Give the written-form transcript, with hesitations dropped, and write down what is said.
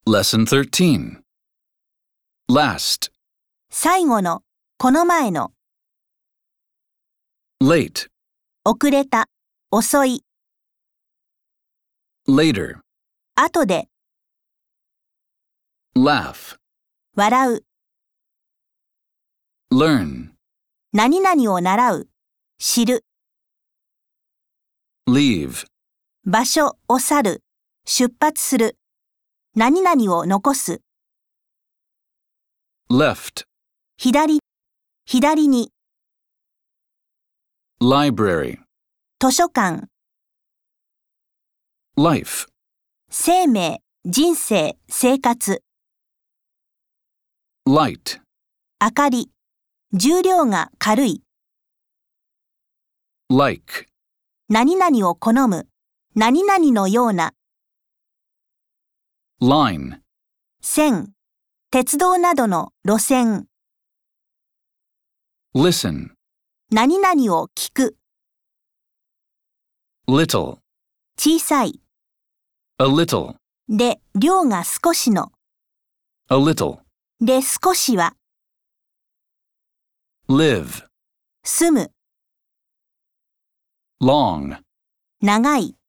Lesson 13. Last, 最後の、この前の、 late, 遅れた、遅い、 later, 後で、 laugh, 笑う、 learn, 何々を習う、知る、 leave, 場所を去る、出発する、何々を残す、 left, 左、左に、 library, 図書館、 life, 生命、人生、生活、 light, 明かり、重量が軽い、 like, 何々を好む、何々のような、 line, 線、鉄道などの路線、 listen, 何々を聞く、 little, 小さい、 a little, で、量が少しの、 a little, で、少しは、 live, 住む、 long. 長い。